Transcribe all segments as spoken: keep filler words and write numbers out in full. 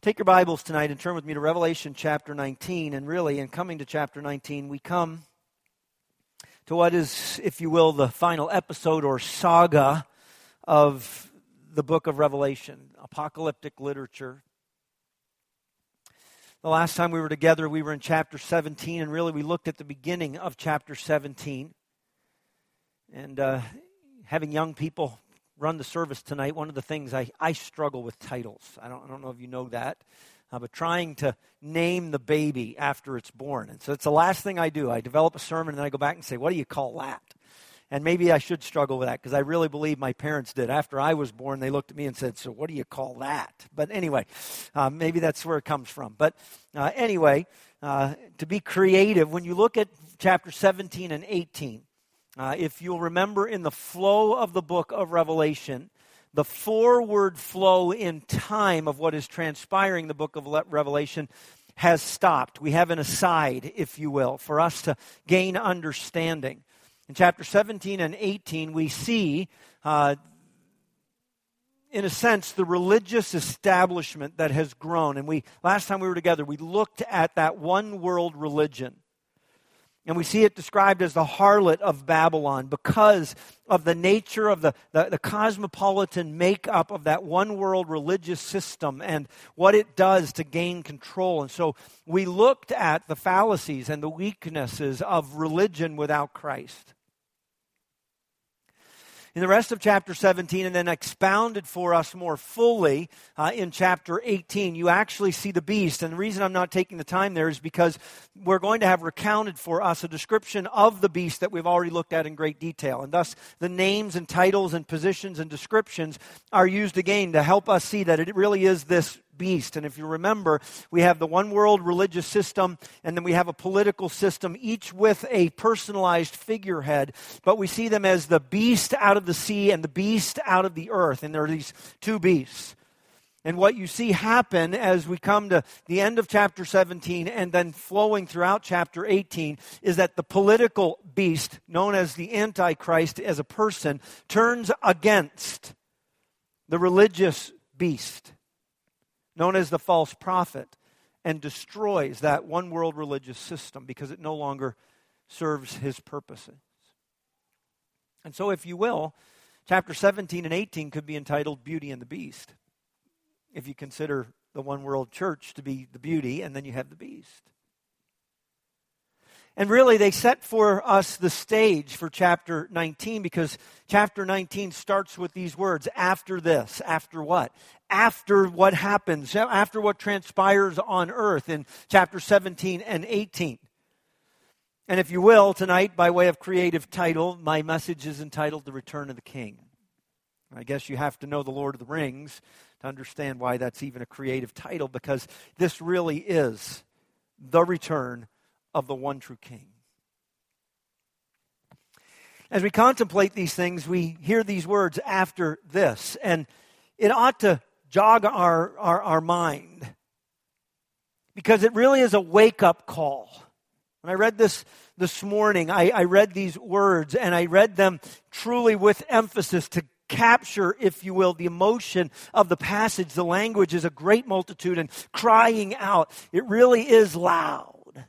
Take your Bibles tonight and turn with me to Revelation chapter nineteen. And really, in coming to chapter nineteen, we come to what is, if you will, the final episode or saga of the book of Revelation, apocalyptic literature. The last time we were together, we were in chapter seventeen, and really we looked at the beginning of chapter seventeen. And uh, having young people run the service tonight, one of the things I, I struggle with titles. I don't, I don't know if you know that, uh, but trying to name the baby after it's born. And so it's the last thing I do. I develop a sermon and then I go back and say, what do you call that? And maybe I should struggle with that because I really believe my parents did. After I was born, they looked at me and said, so what do you call that? But anyway, uh, maybe that's where it comes from. But uh, anyway, uh, to be creative, when you look at chapter seventeen and eighteen, Uh, if you'll remember in the flow of the book of Revelation, the forward flow in time of what is transpiring in the book of Le- Revelation has stopped. We have an aside, if you will, for us to gain understanding. In chapter seventeen and eighteen, we see, uh, in a sense, the religious establishment that has grown. And we last time we were together, we looked at that one world religion. And we see it described as the harlot of Babylon because of the nature of the, the, the cosmopolitan makeup of that one world religious system and what it does to gain control. And so we looked at the fallacies and the weaknesses of religion without Christ. In the rest of chapter seventeen, and then expounded for us more fully uh, in chapter eighteen, you actually see the beast. And the reason I'm not taking the time there is because we're going to have recounted for us a description of the beast that we've already looked at in great detail. And thus, the names and titles and positions and descriptions are used again to help us see that it really is this beast. And if you remember, we have the one world religious system, and then we have a political system, each with a personalized figurehead, but we see them as the beast out of the sea and the beast out of the earth, and there are these two beasts. And what you see happen as we come to the end of chapter seventeen and then flowing throughout chapter eighteen is that the political beast, known as the Antichrist as a person, turns against the religious beast, known as the false prophet, and destroys that one world religious system because it no longer serves his purposes. And so, if you will, chapter seventeen and eighteen could be entitled Beauty and the Beast, if you consider the one world church to be the beauty, and then you have the beast. And really, they set for us the stage for chapter nineteen because chapter nineteen starts with these words, after this. After what? After what happens, after what transpires on earth in chapter seventeen and eighteen. And if you will, tonight, by way of creative title, my message is entitled The Return of the King. I guess you have to know the Lord of the Rings to understand why that's even a creative title, because this really is the return of the one true King. As we contemplate these things, we hear these words, after this, and it ought to jog our, our, our mind, because it really is a wake-up call. When I read this this morning, I, I read these words, and I read them truly with emphasis to capture, if you will, the emotion of the passage. The language is a great multitude and crying out. It really is loud.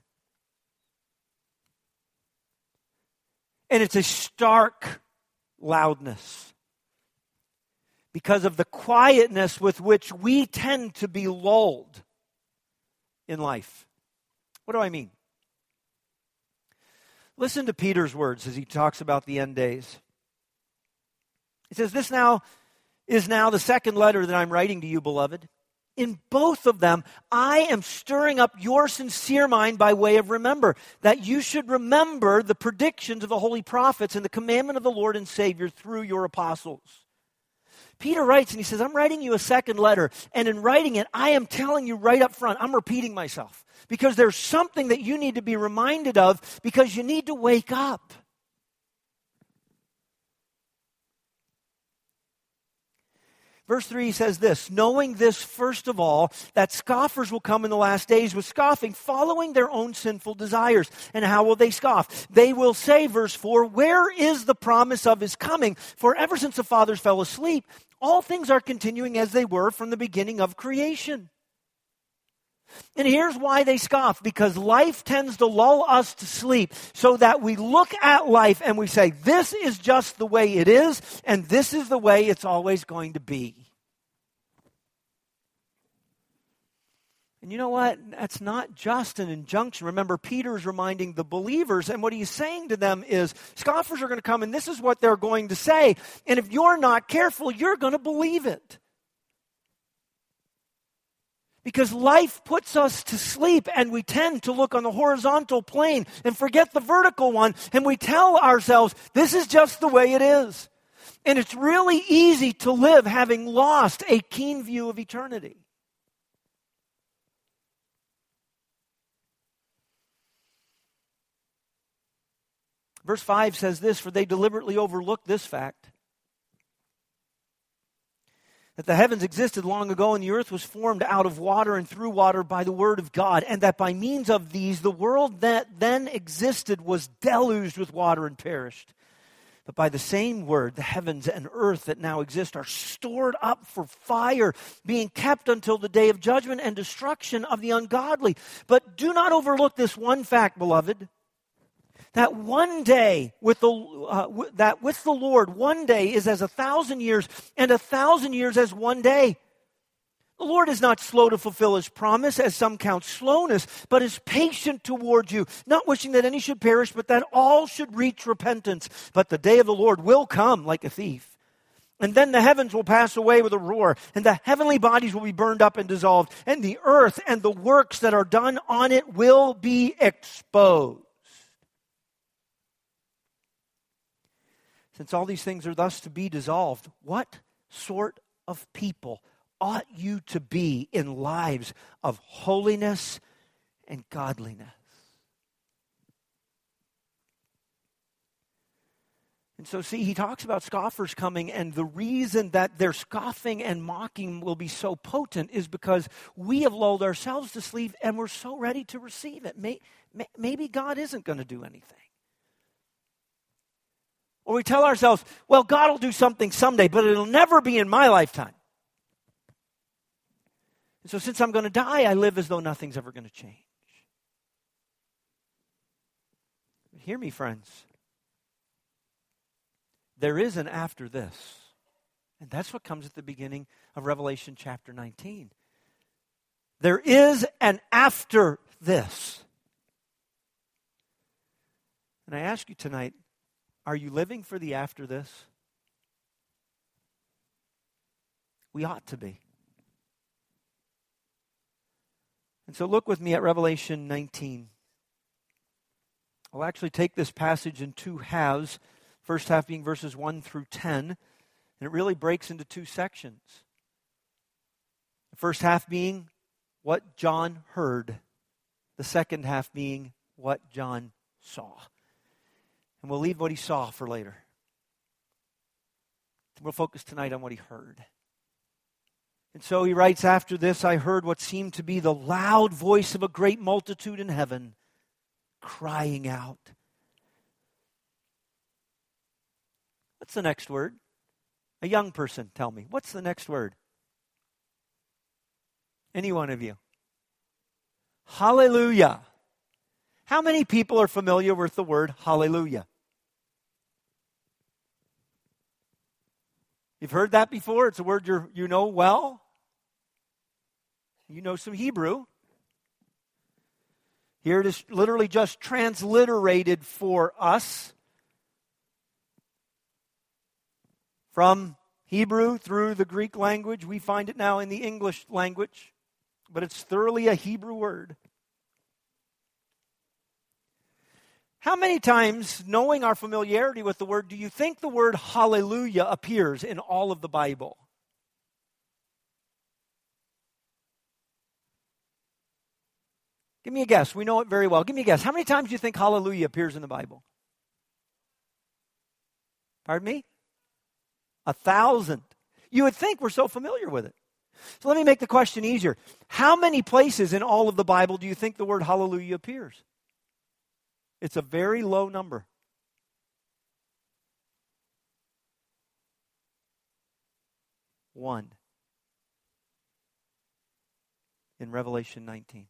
And it's a stark loudness because of the quietness with which we tend to be lulled in life. What do I mean? Listen to Peter's words as he talks about the end days. He says, this now is now the second letter that I'm writing to you, beloved. In both of them, I am stirring up your sincere mind by way of remember, that you should remember the predictions of the holy prophets and the commandment of the Lord and Savior through your apostles. Peter writes and he says, I'm writing you a second letter, and in writing it, I am telling you right up front, I'm repeating myself, because there's something that you need to be reminded of, because you need to wake up. Verse three says this, knowing this first of all, that scoffers will come in the last days with scoffing, following their own sinful desires. And how will they scoff? They will say, verse four, where is the promise of his coming? For ever since the fathers fell asleep, all things are continuing as they were from the beginning of creation. And here's why they scoff. Because life tends to lull us to sleep so that we look at life and we say, this is just the way it is, and this is the way it's always going to be. And you know what? That's not just an injunction. Remember, Peter's reminding the believers, and what he's saying to them is, scoffers are going to come, and this is what they're going to say. And if you're not careful, you're going to believe it. Because life puts us to sleep, and we tend to look on the horizontal plane and forget the vertical one, and we tell ourselves, this is just the way it is. And it's really easy to live having lost a keen view of eternity. Verse five says this, for they deliberately overlooked this fact, that the heavens existed long ago and the earth was formed out of water and through water by the word of God, and that by means of these the world that then existed was deluged with water and perished. But by the same word, the heavens and earth that now exist are stored up for fire, being kept until the day of judgment and destruction of the ungodly. But do not overlook this one fact, beloved, that one day with the uh, w- that with the Lord, one day is as a thousand years, and a thousand years as one day. The Lord is not slow to fulfill his promise, as some count slowness, but is patient toward you, not wishing that any should perish, but that all should reach repentance. But the day of the Lord will come like a thief. And then the heavens will pass away with a roar, and the heavenly bodies will be burned up and dissolved, and the earth and the works that are done on it will be exposed. Since all these things are thus to be dissolved, what sort of people ought you to be in lives of holiness and godliness? And so, see, he talks about scoffers coming, and the reason that their scoffing and mocking will be so potent is because we have lulled ourselves to sleep and we're so ready to receive it. May, may, maybe God isn't going to do anything. Or we tell ourselves, well, God will do something someday, but it'll never be in my lifetime. And so since I'm going to die, I live as though nothing's ever going to change. But hear me, friends. There is an after this. And that's what comes at the beginning of Revelation chapter nineteen. There is an after this. And I ask you tonight, are you living for the after this? We ought to be. And so look with me at Revelation nineteen. I'll actually take this passage in two halves. First half being verses one through ten. And it really breaks into two sections. The first half being what John heard. The second half being what John saw. And we'll leave what he saw for later. We'll focus tonight on what he heard. And so he writes, after this I heard what seemed to be the loud voice of a great multitude in heaven, crying out. What's the next word? A young person, tell me. What's the next word? Any one of you? Hallelujah. How many people are familiar with the word hallelujah? You've heard that before? It's a word you you know well. You know some Hebrew. Here it is literally just transliterated for us. From Hebrew through the Greek language, we find it now in the English language. But it's thoroughly a Hebrew word. How many times, knowing our familiarity with the word, do you think the word hallelujah appears in all of the Bible? Give me a guess. We know it very well. Give me a guess. How many times do you think hallelujah appears in the Bible? Pardon me? A thousand. You would think we're so familiar with it. So let me make the question easier. How many places in all of the Bible do you think the word hallelujah appears? It's a very low number. One. in Revelation nineteen.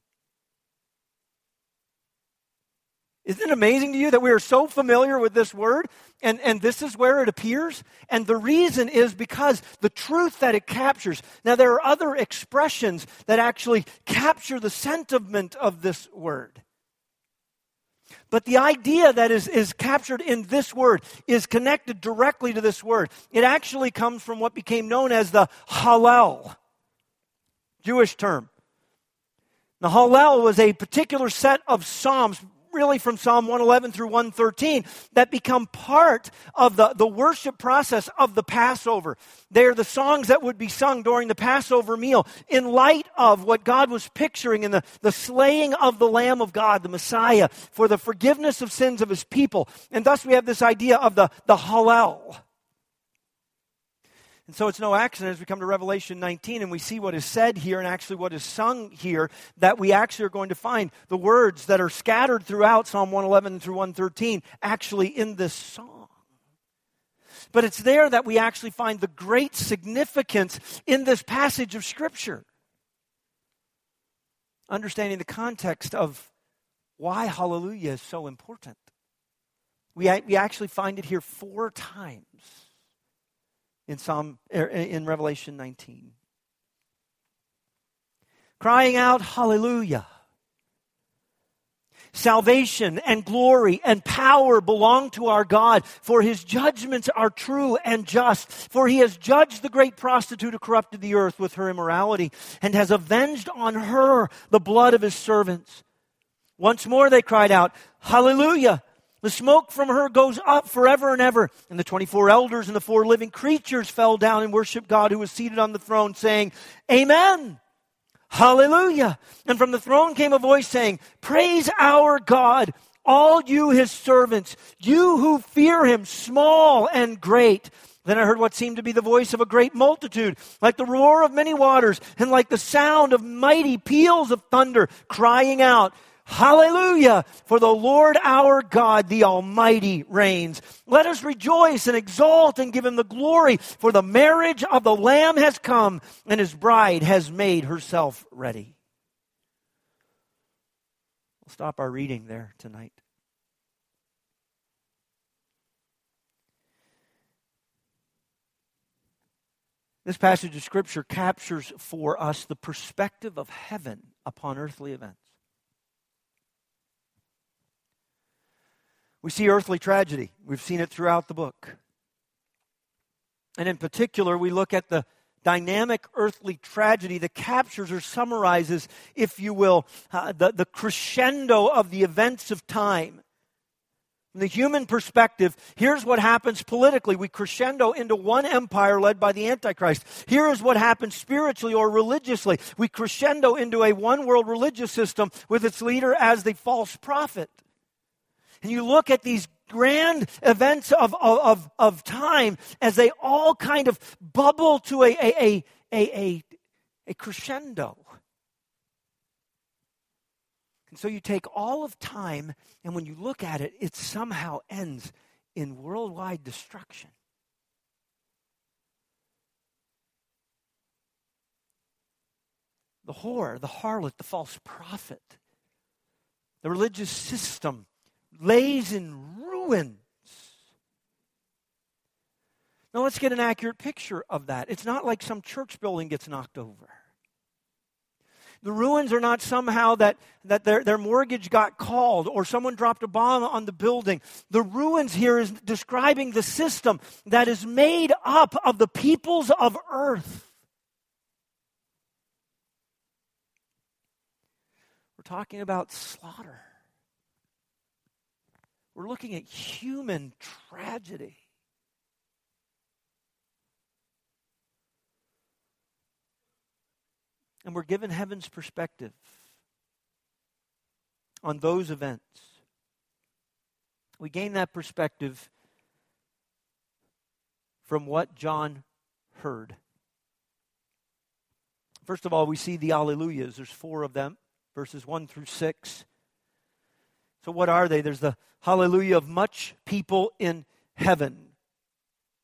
Isn't it amazing to you that we are so familiar with this word, and, and this is where it appears? And the reason is because the truth that it captures. Now, there are other expressions that actually capture the sentiment of this word. But the idea that is, is captured in this word is connected directly to this word. It actually comes from what became known as the Hallel, Jewish term. The Hallel was a particular set of psalms, really from Psalm one eleven through one thirteen, that become part of the, the worship process of the Passover. They are the songs that would be sung during the Passover meal in light of what God was picturing in the, the slaying of the Lamb of God, the Messiah, for the forgiveness of sins of His people. And thus we have this idea of the, the Hallel. And so it's no accident as we come to Revelation nineteen and we see what is said here and actually what is sung here, that we actually are going to find the words that are scattered throughout Psalm one eleven through one thirteen actually in this song. But it's there that we actually find the great significance in this passage of Scripture. Understanding the context of why hallelujah is so important. We, we actually find it here four times. In Psalm, in Revelation nineteen. Crying out, hallelujah. Salvation and glory and power belong to our God, for His judgments are true and just. For He has judged the great prostitute who corrupted the earth with her immorality, and has avenged on her the blood of His servants. Once more they cried out, hallelujah. The smoke from her goes up forever and ever. And the twenty-four elders and the four living creatures fell down and worshiped God who was seated on the throne, saying, Amen. Hallelujah. And from the throne came a voice saying, Praise our God, all you His servants, you who fear Him, small and great. Then I heard what seemed to be the voice of a great multitude, like the roar of many waters, and like the sound of mighty peals of thunder, crying out, Hallelujah, for the Lord our God, the Almighty, reigns. Let us rejoice and exult and give Him the glory, for the marriage of the Lamb has come, and His bride has made herself ready. We'll stop our reading there tonight. This passage of Scripture captures for us the perspective of heaven upon earthly events. We see earthly tragedy. We've seen it throughout the book. And in particular, we look at the dynamic earthly tragedy that captures or summarizes, if you will, uh, the, the crescendo of the events of time. From the human perspective, here's what happens politically. We crescendo into one empire led by the Antichrist. Here is what happens spiritually or religiously. We crescendo into a one-world religious system with its leader as the false prophet. And you look at these grand events of, of, of time as they all kind of bubble to a, a, a, a, a crescendo. And so you take all of time, and when you look at it, it somehow ends in worldwide destruction. The whore, the harlot, the false prophet, the religious system lays in ruins. Now let's get an accurate picture of that. It's not like some church building gets knocked over. The ruins are not somehow that, that their, their mortgage got called or someone dropped a bomb on the building. The ruins here is describing the system that is made up of the peoples of earth. We're talking about slaughter. We're looking at human tragedy. And we're given heaven's perspective on those events. We gain that perspective from what John heard. First of all, we see the Alleluias. There's four of them, verses one through six. So what are they? There's the hallelujah of much people in heaven.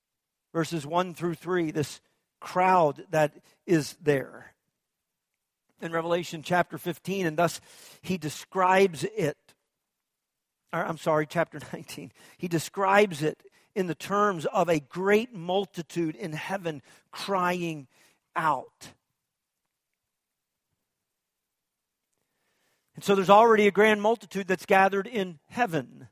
Verses one through three, this crowd that is there. in Revelation chapter fifteen, and thus he describes it. Or, I'm sorry, chapter nineteen. He describes it in the terms of a great multitude in heaven crying out. And so there's already a grand multitude that's gathered in heaven.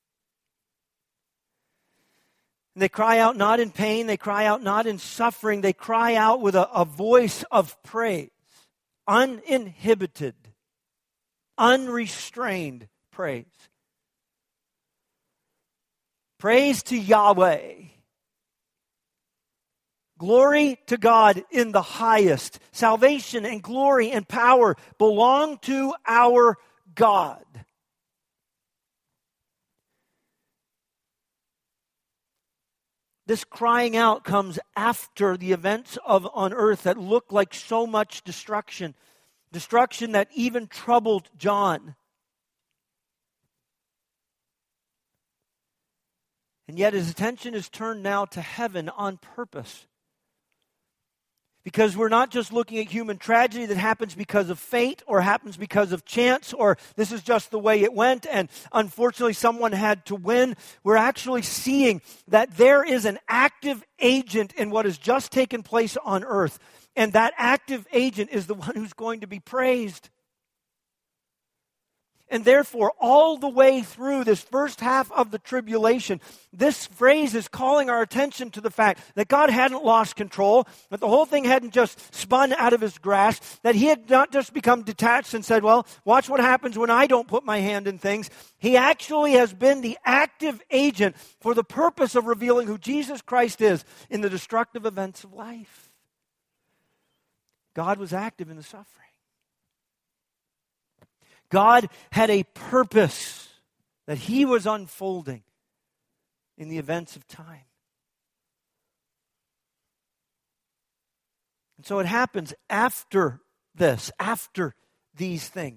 And they cry out not in pain, they cry out not in suffering, they cry out with a, a voice of praise. Uninhibited, unrestrained praise. Praise to Yahweh. Glory to God in the highest. Salvation and glory and power belong to our God. This crying out comes after the events of on earth that look like so much destruction. Destruction that even troubled John. And yet his attention is turned now to heaven on purpose. Because we're not just looking at human tragedy that happens because of fate or happens because of chance or this is just the way it went and unfortunately someone had to win. We're actually seeing that there is an active agent in what has just taken place on earth. And that active agent is the one who's going to be praised. And therefore, all the way through this first half of the tribulation, this phrase is calling our attention to the fact that God hadn't lost control, that the whole thing hadn't just spun out of his grasp, that he had not just become detached and said, well, watch what happens when I don't put my hand in things. He actually has been the active agent for the purpose of revealing who Jesus Christ is in the destructive events of life. God was active in the suffering. God had a purpose that he was unfolding in the events of time. And so it happens after this, after these things.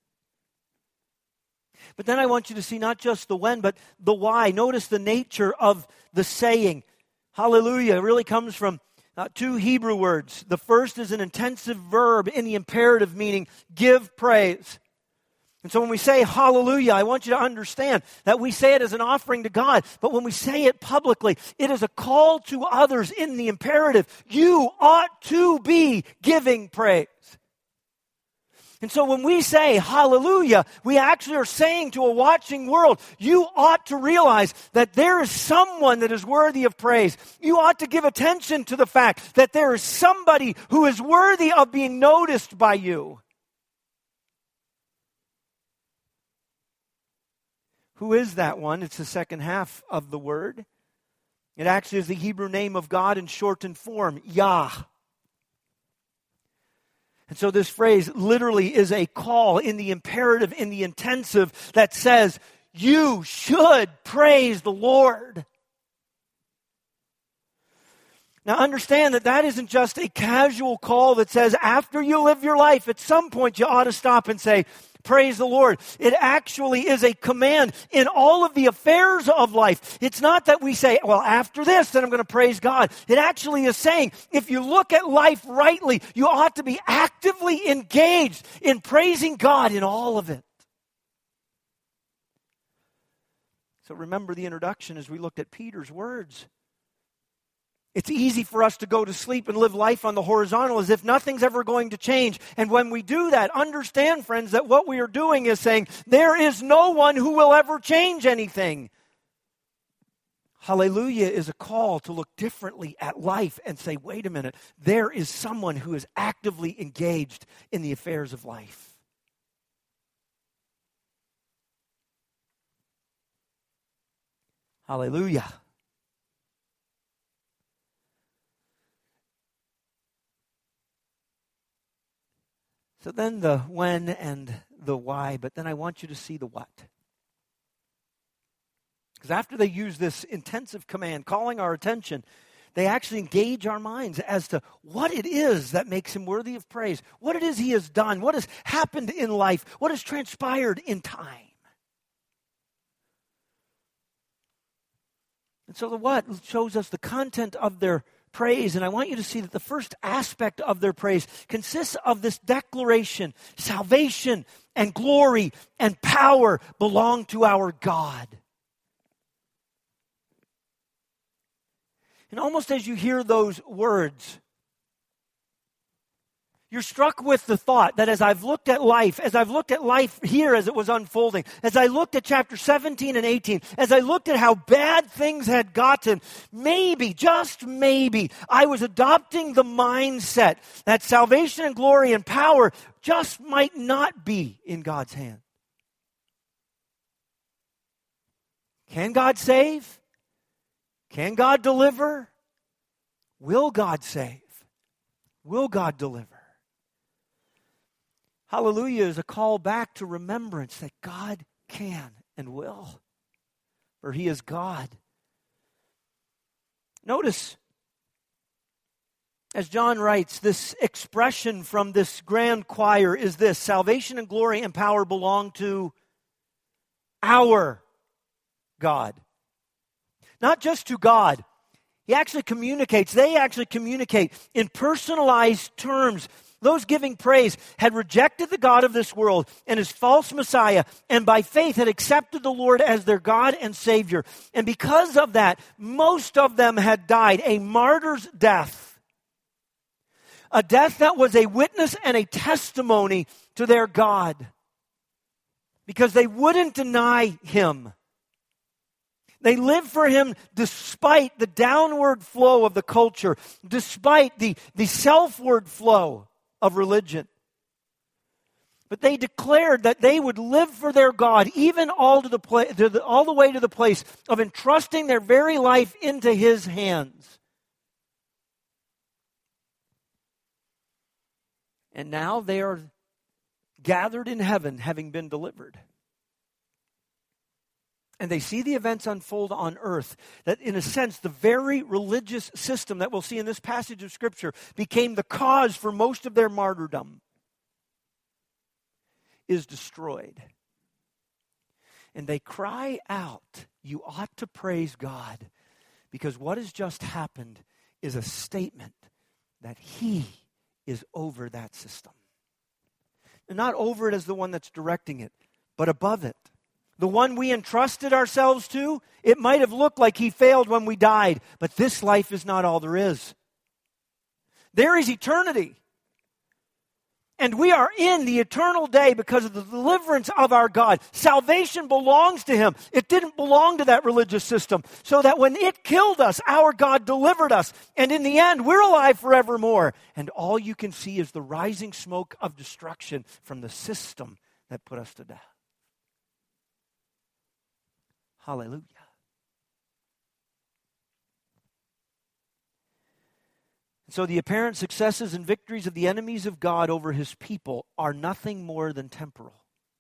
But then I want you to see not just the when, but the why. Notice the nature of the saying. Hallelujah. It really comes from uh, two Hebrew words. The first is an intensive verb in the imperative, meaning give praise. And so when we say hallelujah, I want you to understand that we say it as an offering to God. But when we say it publicly, it is a call to others in the imperative. You ought to be giving praise. And so when we say hallelujah, we actually are saying to a watching world, you ought to realize that there is someone that is worthy of praise. You ought to give attention to the fact that there is somebody who is worthy of being noticed by you. Who is that one? It's the second half of the word. It actually is the Hebrew name of God in shortened form, Yah. And so this phrase literally is a call in the imperative, in the intensive, that says, you should praise the Lord. Now understand that that isn't just a casual call that says after you live your life, at some point you ought to stop and say, praise the Lord. It actually is a command in all of the affairs of life. It's not that we say, well, after this, then I'm going to praise God. It actually is saying, if you look at life rightly, you ought to be actively engaged in praising God in all of it. So remember the introduction as we looked at Peter's words. It's easy for us to go to sleep and live life on the horizontal as if nothing's ever going to change. And when we do that, understand, friends, that what we are doing is saying, there is no one who will ever change anything. Hallelujah is a call to look differently at life and say, wait a minute, there is someone who is actively engaged in the affairs of life. Hallelujah. So then the when and the why, but then I want you to see the what. Because after they use this intensive command, calling our attention, they actually engage our minds as to what it is that makes him worthy of praise, what it is he has done, what has happened in life, what has transpired in time. And so the what shows us the content of their praise, and I want you to see that the first aspect of their praise consists of this declaration: salvation and glory and power belong to our God. And almost as you hear those words, you're struck with the thought that as I've looked at life, as I've looked at life here as it was unfolding, as I looked at chapter seventeen and eighteen, as I looked at how bad things had gotten, maybe, just maybe, I was adopting the mindset that salvation and glory and power just might not be in God's hand. Can God save? Can God deliver? Will God save? Will God deliver? Hallelujah is a call back to remembrance that God can and will, for He is God. Notice, as John writes, this expression from this grand choir is this: salvation and glory and power belong to our God. Not just to God. He actually communicates, they actually communicate in personalized terms. Those giving praise had rejected the God of this world and his false Messiah, and by faith had accepted the Lord as their God and Savior. And because of that, most of them had died a martyr's death. A death that was a witness and a testimony to their God, because they wouldn't deny Him. They lived for Him despite the downward flow of the culture, despite the, the selfward flow of religion. But they declared that they would live for their God, even all to the pla- to the, all the way to the place of entrusting their very life into His hands. And now they are gathered in heaven, having been delivered. And they see the events unfold on earth, that in a sense, the very religious system that we'll see in this passage of Scripture became the cause for most of their martyrdom, is destroyed. And they cry out, you ought to praise God, because what has just happened is a statement that He is over that system. And not over it as the one that's directing it, but above it. The one we entrusted ourselves to, it might have looked like he failed when we died, but this life is not all there is. There is eternity. And we are in the eternal day because of the deliverance of our God. Salvation belongs to Him. It didn't belong to that religious system. So that when it killed us, our God delivered us. And in the end, we're alive forevermore. And all you can see is the rising smoke of destruction from the system that put us to death. Hallelujah. So the apparent successes and victories of the enemies of God over His people are nothing more than temporal.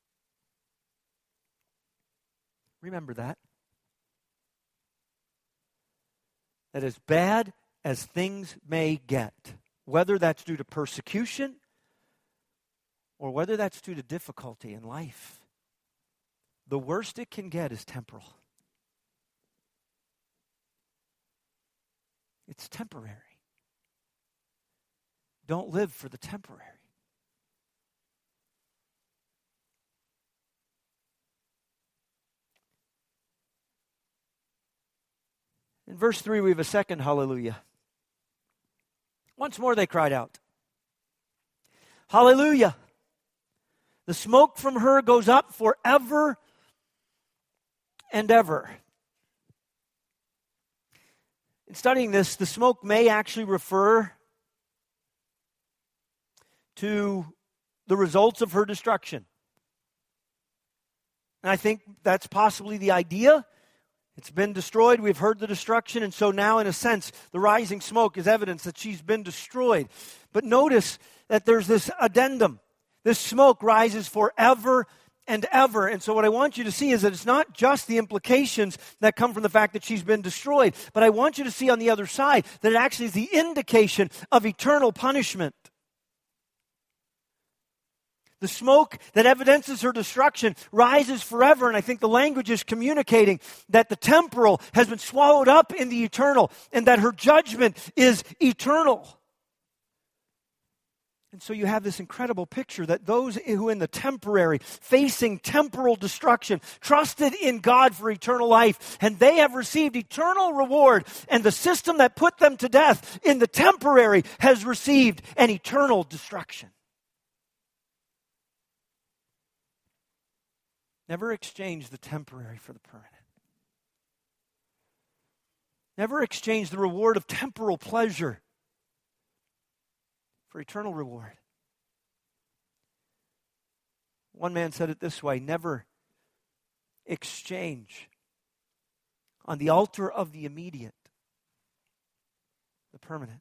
Remember that. That as bad as things may get, whether that's due to persecution or whether that's due to difficulty in life, the worst it can get is temporal. It's temporary. Don't live for the temporary. In verse three, we have a second hallelujah. Once more they cried out, hallelujah! The smoke from her goes up forever and ever. In studying this, the smoke may actually refer to the results of her destruction. And I think that's possibly the idea. It's been destroyed. We've heard the destruction. And so now, in a sense, the rising smoke is evidence that she's been destroyed. But notice that there's this addendum. This smoke rises forever and ever. And so what I want you to see is that it's not just the implications that come from the fact that she's been destroyed, but I want you to see on the other side that it actually is the indication of eternal punishment. The smoke that evidences her destruction rises forever, and I think the language is communicating that the temporal has been swallowed up in the eternal, and that her judgment is eternal. And so you have this incredible picture that those who in the temporary, facing temporal destruction, trusted in God for eternal life, and they have received eternal reward, and the system that put them to death in the temporary has received an eternal destruction. Never exchange the temporary for the permanent. Never exchange the reward of temporal pleasure for eternal reward. One man said it this way: never exchange on the altar of the immediate the permanent.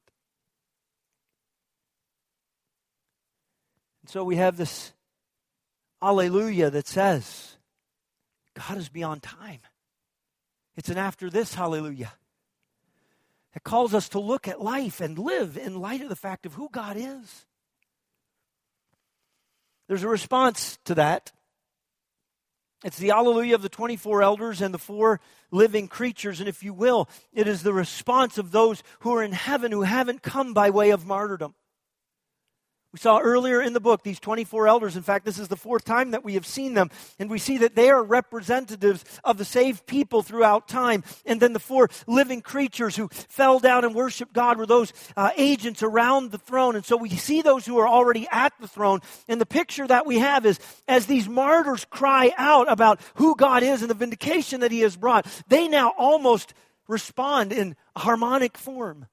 And so we have this Alleluia that says God is beyond time. It's an after this hallelujah. It calls us to look at life and live in light of the fact of who God is. There's a response to that. It's the Alleluia of the twenty-four elders and the four living creatures. And if you will, it is the response of those who are in heaven who haven't come by way of martyrdom. We saw earlier in the book these twenty-four elders. In fact, this is the fourth time that we have seen them. And we see that they are representatives of the saved people throughout time. And then the four living creatures who fell down and worshiped God were those uh, agents around the throne. And so we see those who are already at the throne. And the picture that we have is as these martyrs cry out about who God is and the vindication that He has brought, they now almost respond in a harmonic form,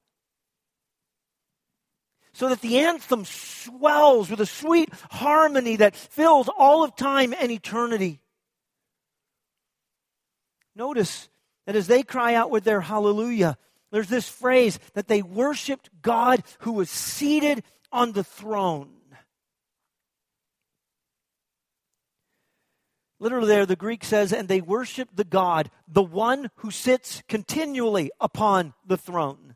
so that the anthem swells with a sweet harmony that fills all of time and eternity. Notice that as they cry out with their hallelujah, there's this phrase that they worshiped God who was seated on the throne. Literally there, the Greek says, and they worshiped the God, the one who sits continually upon the throne.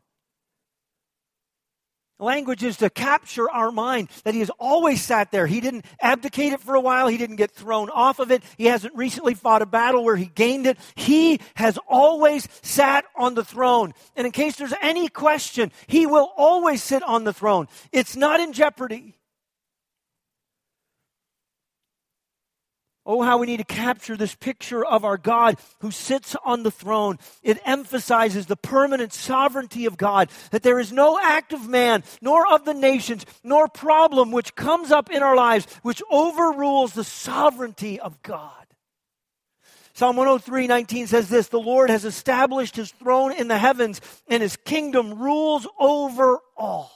Language is to capture our mind that He has always sat there. He didn't abdicate it for a while. He didn't get thrown off of it. He hasn't recently fought a battle where He gained it. He has always sat on the throne. And in case there's any question, He will always sit on the throne. It's not in jeopardy. Oh, how we need to capture this picture of our God who sits on the throne. It emphasizes the permanent sovereignty of God, that there is no act of man, nor of the nations, nor problem which comes up in our lives which overrules the sovereignty of God. Psalm one oh three nineteen says this: the Lord has established His throne in the heavens, and His kingdom rules over all.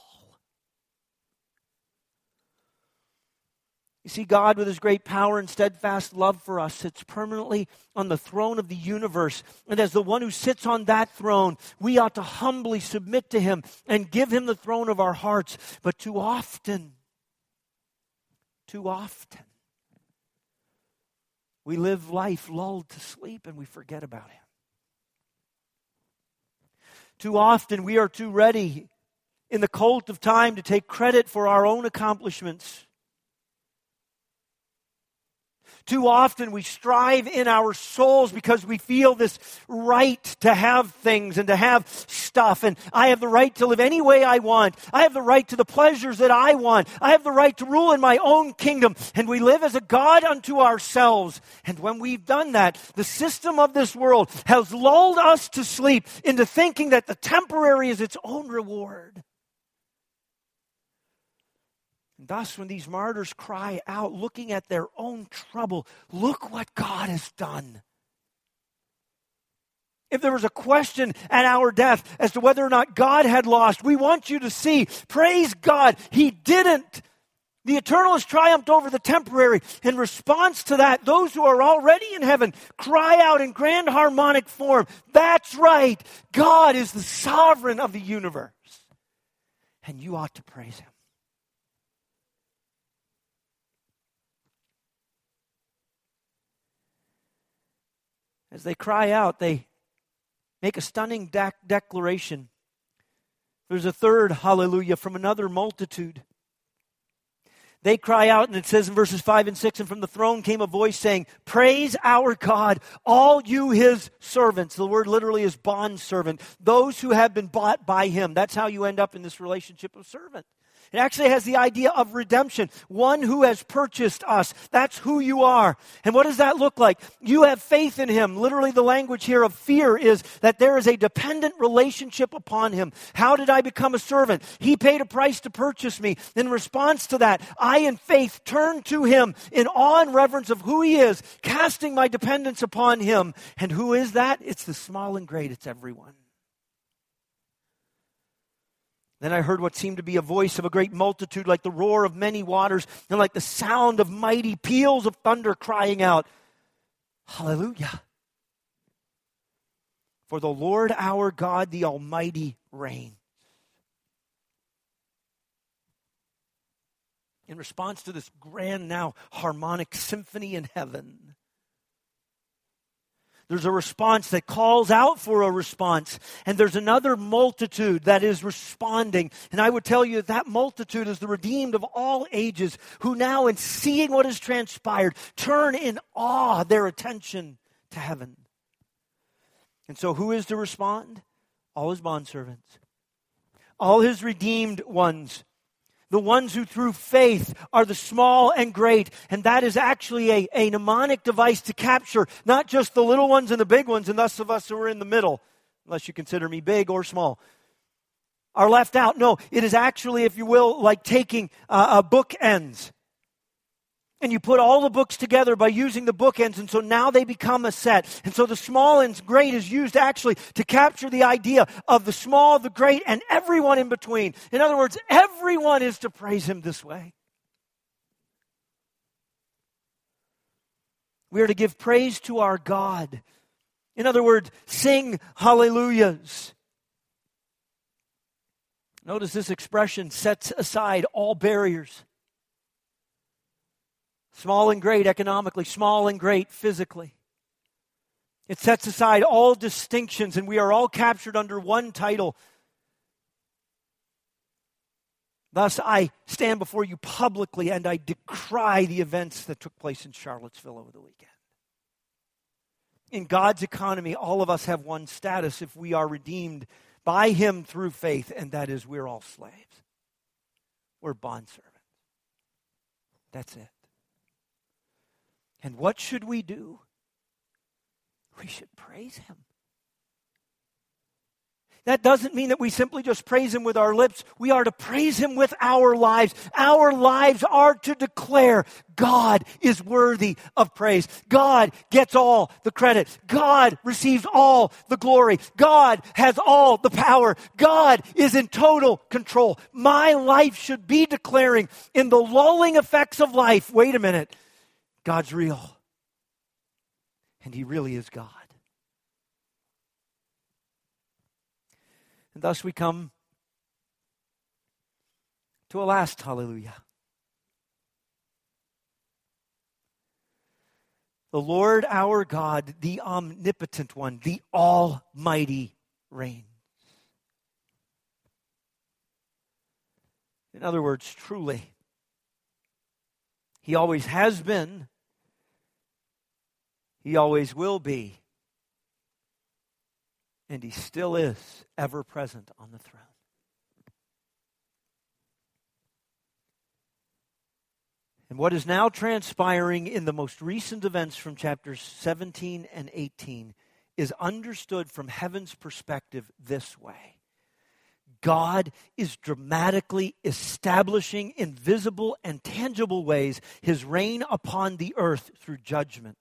You see, God, with His great power and steadfast love for us, sits permanently on the throne of the universe. And as the one who sits on that throne, we ought to humbly submit to Him and give Him the throne of our hearts. But too often, too often, we live life lulled to sleep and we forget about Him. Too often, we are too ready in the cult of time to take credit for our own accomplishments. Too often we strive in our souls because we feel this right to have things and to have stuff. And I have the right to live any way I want. I have the right to the pleasures that I want. I have the right to rule in my own kingdom. And we live as a God unto ourselves. And when we've done that, the system of this world has lulled us to sleep into thinking that the temporary is its own reward. And thus, when these martyrs cry out, looking at their own trouble, look what God has done. If there was a question at our death as to whether or not God had lost, we want you to see, praise God, He didn't. The eternal has triumphed over the temporary. In response to that, those who are already in heaven cry out in grand harmonic form, that's right, God is the sovereign of the universe. And you ought to praise Him. As they cry out, they make a stunning de- declaration. There's a third hallelujah from another multitude. They cry out, and it says in verses five and six, and from the throne came a voice saying, praise our God, all you his servants. The word literally is bondservant. Those who have been bought by him. That's how you end up in this relationship of servant. It actually has the idea of redemption. One who has purchased us. That's who you are. And what does that look like? You have faith in him. Literally the language here of fear is that there is a dependent relationship upon him. How did I become a servant? He paid a price to purchase me. In response to that, I in faith turn to him in awe and reverence of who he is, casting my dependence upon him. And who is that? It's the small and great. It's everyone. Then I heard what seemed to be a voice of a great multitude, like the roar of many waters, and like the sound of mighty peals of thunder crying out, Hallelujah! For the Lord our God, the Almighty, reigns. In response to this grand now harmonic symphony in heaven, there's a response that calls out for a response. And there's another multitude that is responding. And I would tell you that, that multitude is the redeemed of all ages who now, in seeing what has transpired, turn in awe their attention to heaven. And so who is to respond? All his bondservants. All his redeemed ones. The ones who through faith are the small and great. And that is actually a, a mnemonic device to capture not just the little ones and the big ones and thus of us who are in the middle, unless you consider me big or small, are left out. No, it is actually, if you will, like taking uh, a bookends. And you put all the books together by using the bookends, and so now they become a set. And so the small and great is used actually to capture the idea of the small, the great, and everyone in between. In other words, everyone is to praise him this way. We are to give praise to our God. In other words, sing hallelujahs. Notice this expression sets aside all barriers. Small and great economically, small and great physically. It sets aside all distinctions, and we are all captured under one title. Thus, I stand before you publicly and I decry the events that took place in Charlottesville over the weekend. In God's economy, all of us have one status if we are redeemed by him through faith, and that is we're all slaves. We're bondservants. That's it. And what should we do? We should praise him. That doesn't mean that we simply just praise him with our lips. We are to praise him with our lives. Our lives are to declare God is worthy of praise. God gets all the credit. God receives all the glory. God has all the power. God is in total control. My life should be declaring in the lulling effects of life, wait a minute, God's real. And he really is God. And thus we come to a last hallelujah. The Lord our God, the omnipotent one, the almighty reigns. In other words, truly, he always has been, he always will be, and he still is ever present on the throne. And what is now transpiring in the most recent events from chapters seventeen and eighteen is understood from heaven's perspective this way. God is dramatically establishing in visible and tangible ways his reign upon the earth through judgment.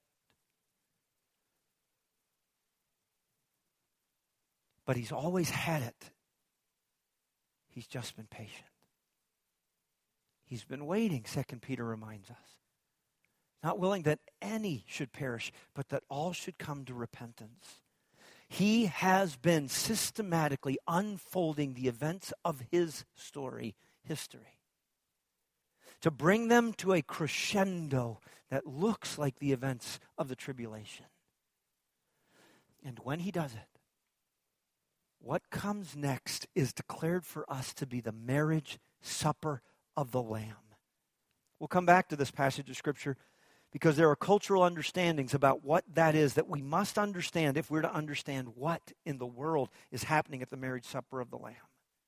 But he's always had it. He's just been patient. He's been waiting, Second Peter reminds us. Not willing that any should perish, but that all should come to repentance. He has been systematically unfolding the events of his story, history, to bring them to a crescendo that looks like the events of the tribulation. And when he does it, what comes next is declared for us to be the marriage supper of the Lamb. We'll come back to this passage of Scripture because there are cultural understandings about what that is that we must understand if we're to understand what in the world is happening at the marriage supper of the Lamb.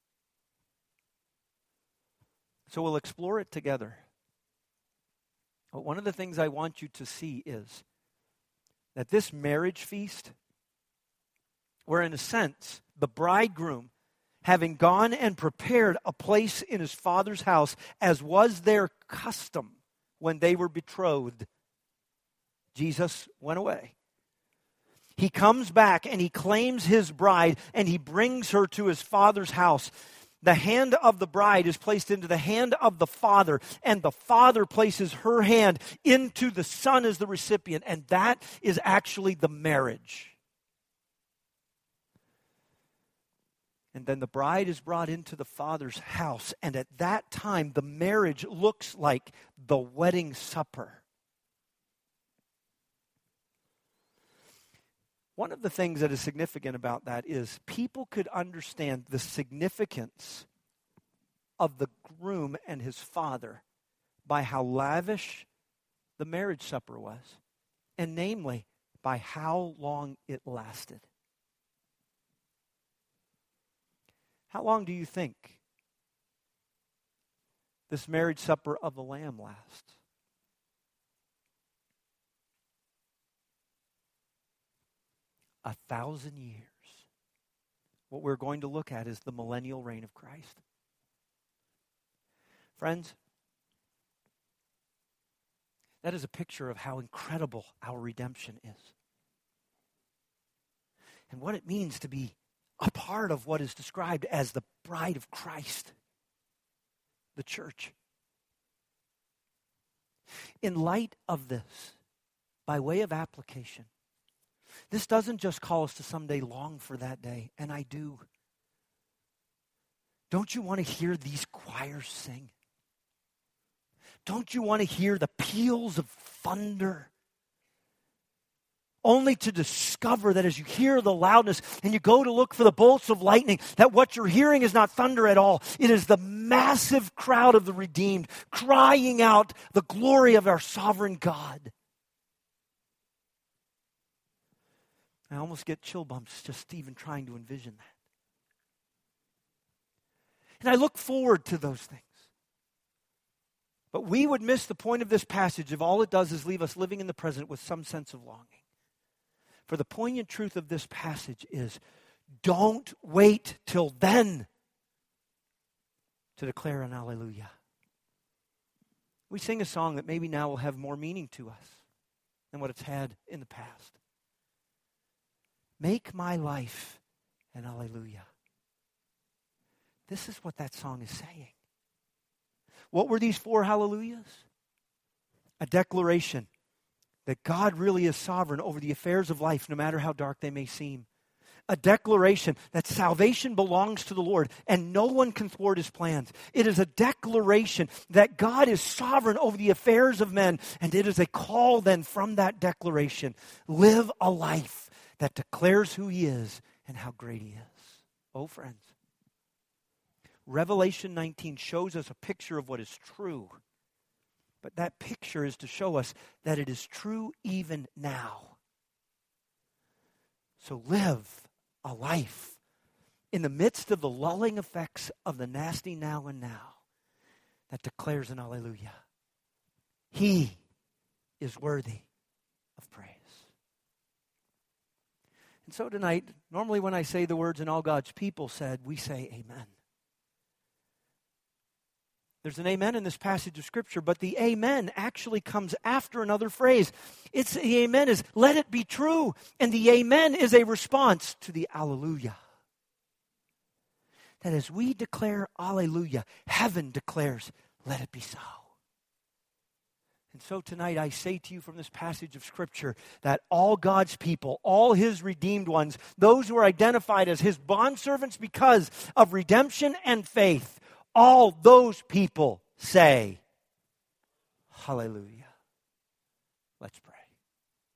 So we'll explore it together. But one of the things I want you to see is that this marriage feast, where in a sense, the bridegroom, having gone and prepared a place in his father's house, as was their custom when they were betrothed, Jesus went away. He comes back and he claims his bride and he brings her to his father's house. The hand of the bride is placed into the hand of the father, and the father places her hand into the son as the recipient, and that is actually the marriage. And then the bride is brought into the father's house, and at that time the marriage looks like the wedding supper. One of the things that is significant about that is people could understand the significance of the groom and his father by how lavish the marriage supper was, and namely, by how long it lasted. How long do you think this marriage supper of the Lamb lasts? A thousand years. What we're going to look at is the millennial reign of Christ. Friends, that is a picture of how incredible our redemption is. And what it means to be a part of what is described as the bride of Christ, the church. In light of this, by way of application, this doesn't just call us to someday long for that day, and I do. Don't you want to hear these choirs sing? Don't you want to hear the peals of thunder? Only to discover that as you hear the loudness and you go to look for the bolts of lightning, that what you're hearing is not thunder at all. It is the massive crowd of the redeemed crying out the glory of our sovereign God. I almost get chill bumps just even trying to envision that. And I look forward to those things. But we would miss the point of this passage if all it does is leave us living in the present with some sense of longing. For the poignant truth of this passage is, don't wait till then to declare an hallelujah. We sing a song that maybe now will have more meaning to us than what it's had in the past. Make my life an hallelujah. This is what that song is saying. What were these four hallelujahs? A declaration that God really is sovereign over the affairs of life, no matter how dark they may seem. A declaration that salvation belongs to the Lord and no one can thwart his plans. It is a declaration that God is sovereign over the affairs of men, and it is a call then from that declaration. Live a life that declares who he is and how great he is. Oh, friends. Revelation nineteen shows us a picture of what is true. But that picture is to show us that it is true even now. So live a life in the midst of the lulling effects of the nasty now and now that declares an hallelujah. He is worthy of praise. And so tonight, normally when I say the words and all God's people said, we say amen. There's an amen in this passage of Scripture, but the amen actually comes after another phrase. It's the amen is, let it be true. And the amen is a response to the alleluia. That as we declare alleluia, heaven declares, let it be so. And so tonight I say to you from this passage of Scripture that all God's people, all his redeemed ones, those who are identified as his bondservants because of redemption and faith, all those people say, hallelujah.